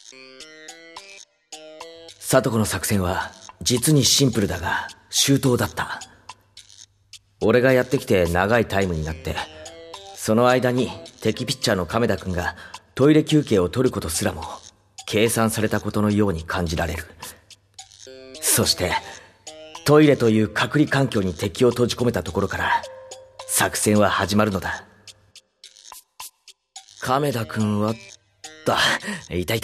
里子の作戦は実にシンプルだが周到だった。俺がやってきて長いタイムになって、その間に敵ピッチャーの亀田君がトイレ休憩を取ることすらも計算されたことのように感じられる。そしてトイレという隔離環境に敵を閉じ込めたところから作戦は始まるのだ。亀田君はいた。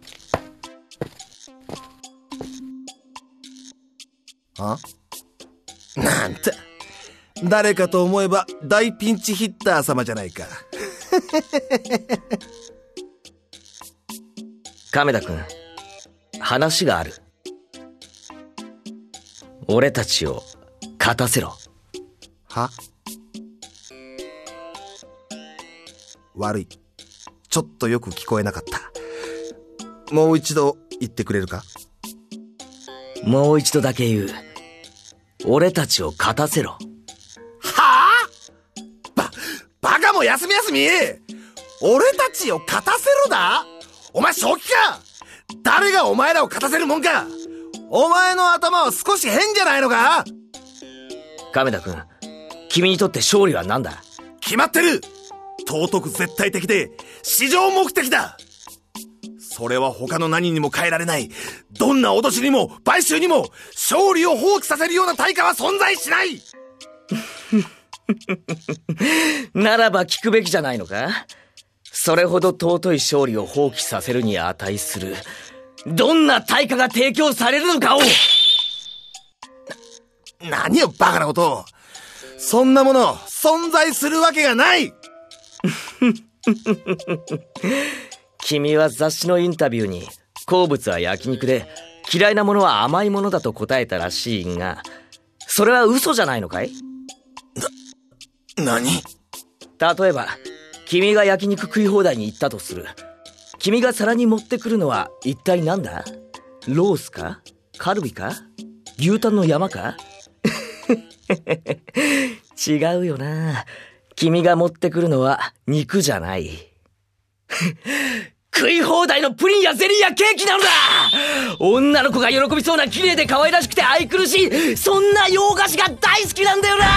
なんて、誰かと思えば大ピンチヒッター様じゃないか。 亀田君、話がある。俺たちを勝たせろ。 は？悪い。ちょっとよく聞こえなかった。もう一度言ってくれるか？ もう一度だけ言う。俺たちを勝たせろ。 はぁ？バカも休み俺たちを勝たせろだ？お前正気か？誰がお前らを勝たせるもんか？お前の頭は少し変じゃないのか？ 亀田君、君にとって勝利は何だ？ 決まってる！尊く絶対的で至上目的だ！それは他の何にも変えられない。どんな脅しにも買収にも勝利を放棄させるような対価は存在しない。 ならば聞くべきじゃないのか？それほど尊い勝利を放棄させるに値するどんな対価が提供されるのかを。 何よバカなことを。そんなもの存在するわけがない。 君は雑誌のインタビューに好物は焼肉で嫌いなものは甘いものだと答えたらしいが、それは嘘じゃないのかい？ 何？ 例えば君が焼肉食い放題に行ったとする。君が皿に持ってくるのは一体何だ？ロースか？カルビか？牛タンの山か？違うよな。君が持ってくるのは肉じゃない。食い放題のプリンやゼリーやケーキなのだ！女の子が喜びそうな綺麗で可愛らしくて愛くるしい、そんな洋菓子が大好きなんだよな！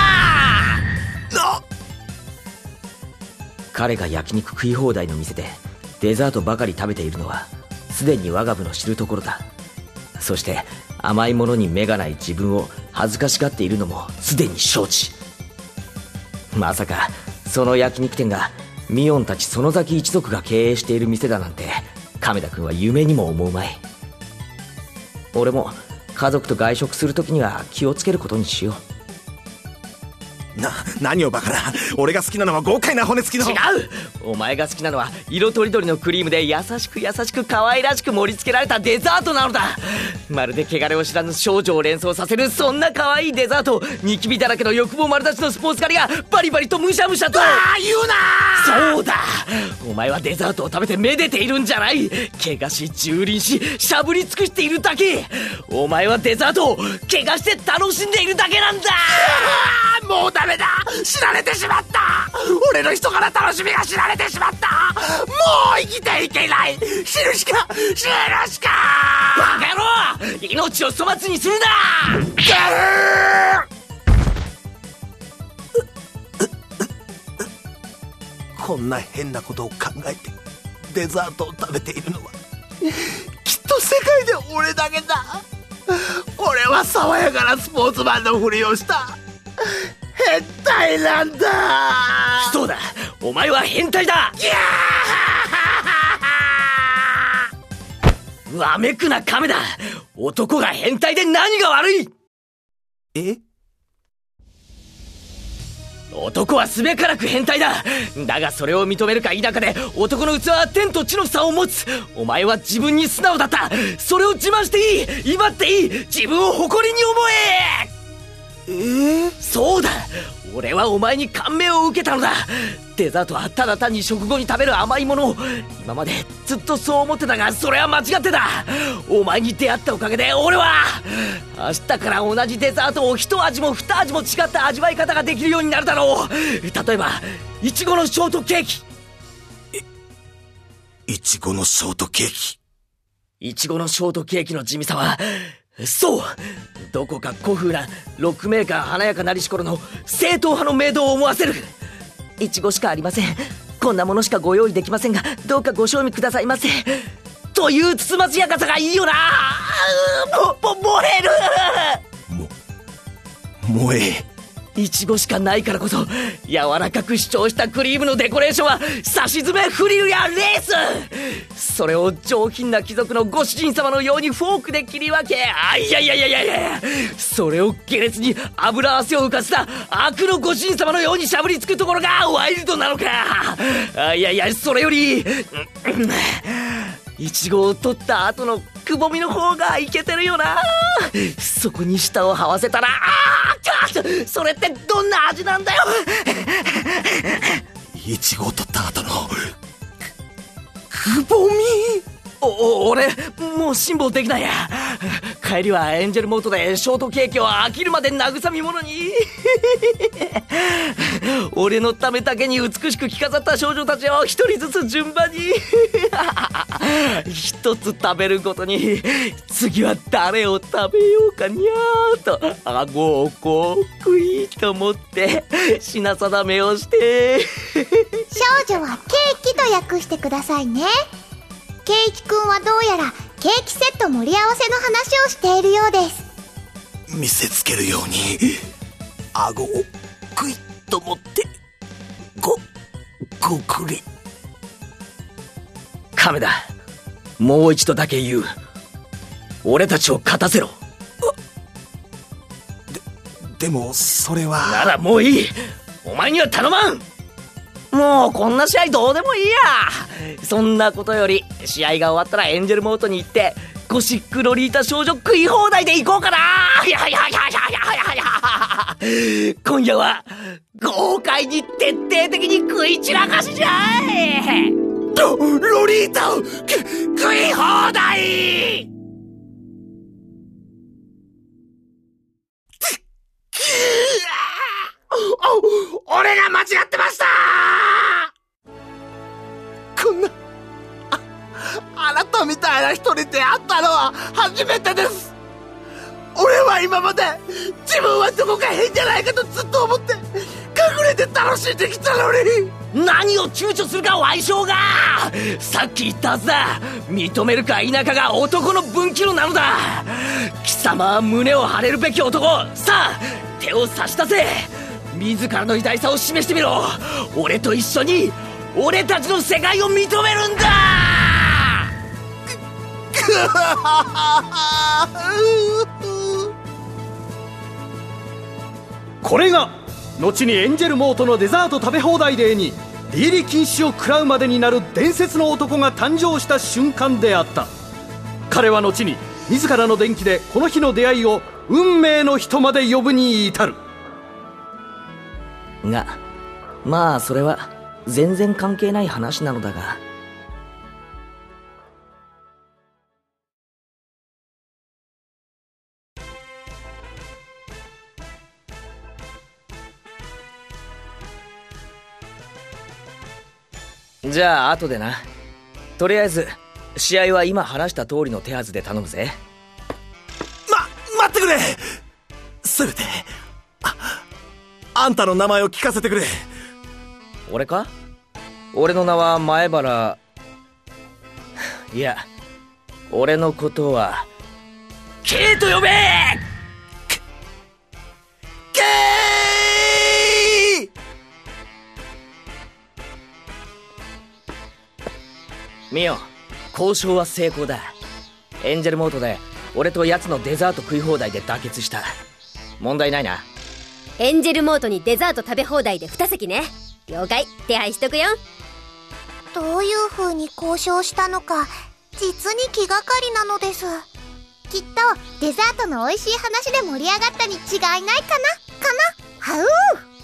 彼が焼肉食い放題の店でデザートばかり食べているのはすでに我が部の知るところだ。そして甘いものに目がない自分を恥ずかしがっているのもすでに承知。まさかその焼肉店がミオンたち園崎一族が経営している店だなんて亀田君は夢にも思うまい。俺も家族と外食するときには気をつけることにしよう。 何をバカな。俺が好きなのは豪快な骨付きの。 違う！お前が好きなのは色とりどりのクリームで優しく可愛らしく盛り付けられたデザートなのだ。まるで汚れを知らぬ少女を連想させるそんな可愛いデザート。ニキビだらけの欲望丸出しのスポーツ狩りがバリバリとムシャムシャと。 言うな！ そうだ！お前はデザートを食べてめでているんじゃない。怪我し蹂躙ししゃぶり尽くしているだけ。お前はデザートを怪我して楽しんでいるだけなんだ。 もうダメだ！知られてしまった！俺の人から楽しみが知られてしまった！もう生きていけない！死ぬしか！ バカ野郎！命を粗末にするな！ こんな変なことを考えてデザートを食べているのはきっと世界で俺だけだ。俺は爽やかなスポーツマンのふりをした変態なんだ。 そうだ、お前は変態だ。わめくな亀だ。男が変態で何が悪い？ え？ 男はすべからく変態だ。だがそれを認めるか否かで男の器は天と地の差を持つ。お前は自分に素直だった。それを自慢していい、威張っていい、自分を誇りに思え。そうだ、俺はお前に感銘を受けたのだ。デザートはただ単に食後に食べる甘いもの。今までずっとそう思ってたがそれは間違ってた。お前に出会ったおかげで俺は明日から同じデザートを一味も二味も違った味わい方ができるようになるだろう。例えばイチゴのショートケーキ。 イチゴのショートケーキ。 イチゴのショートケーキの地味さは、そう、どこか古風なロックメーカー華やかなりし頃の正統派のメイドを思わせる。イチゴしかありません。こんなものしかご用意できませんが、どうかご賞味くださいませ。というつつましやかさがいいよな。燃える。 燃え。 イチゴしかないからこそ柔らかく主張したクリームのデコレーションはさし詰めフリルやレース、それを上品な貴族のご主人様のようにフォークで切り分け、いやそれを下劣に油汗を浮かせた悪のご主人様のようにしゃぶりつくところがワイルドなのか。それよりイチゴを取った後のくぼみの方がイケてるよな。そこに舌を這わせたら、それってどんな味なんだよ。 イチゴを取った後のくぼみ。 俺もう辛抱できないや。帰りはエンジェルモートでショートケーキを飽きるまで慰み者に。俺のためだけに美しく着飾った少女たちを一人ずつ順番に一つ食べるごとに、次は誰を食べようかにゃーと顎をこうクイーと持って品定めをして。 少女はケーキと訳してくださいね。ケイキくんはどうやらケーキセット盛り合わせの話をしているようです。 見せつけるように顎をクイッと持ってごくり。 亀だ、もう一度だけ言う。俺たちを勝たせろ。 でもそれは。 ならもういい。お前には頼まん。もうこんな試合どうでもいいや。そんなことより試合が終わったらエンジェルモートに行ってゴシックロリータ少女食い放題で行こうかな。今夜は豪快に徹底的に食い散らかしじゃい。 ロリータを食い放題。俺が間違ってました。こんなあなたみたいな人に出会ったのは初めてです。俺は今まで自分はどこか変じゃないかとずっと思って隠れて楽しんできたのに。 何を躊躇するか、矮小が。さっき言ったはずだ。認めるか否かが男の分岐路なのだ。貴様は胸を張れるべき男。さあ手を差し出せ。自らの偉大さを示してみろ。俺と一緒に俺たちの世界を認めるんだ。 これが後にエンジェルモートのデザート食べ放題デーに出入り禁止を食らうまでになる伝説の男が誕生した瞬間であった。彼は後に自らの伝記でこの日の出会いを運命の人まで呼ぶに至るが、まあそれは全然関係ない話なのだが。じゃあ後でな。とりあえず試合は今話した通りの手はずで頼むぜ。 待ってくれ。せめてあんたの名前を聞かせてくれ。 俺か？俺の名は前原。いや、俺のことは K と呼べ。 K。 ミオ、交渉は成功だ。エンジェルモートで俺と奴のデザート食い放題で妥結した。問題ないな。 エンジェルモートにデザート食べ放題で2席ね。了解、手配しとくよ。 どういう風に交渉したのか実に気がかりなのです。きっとデザートの美味しい話で盛り上がったに違いないかなはうー。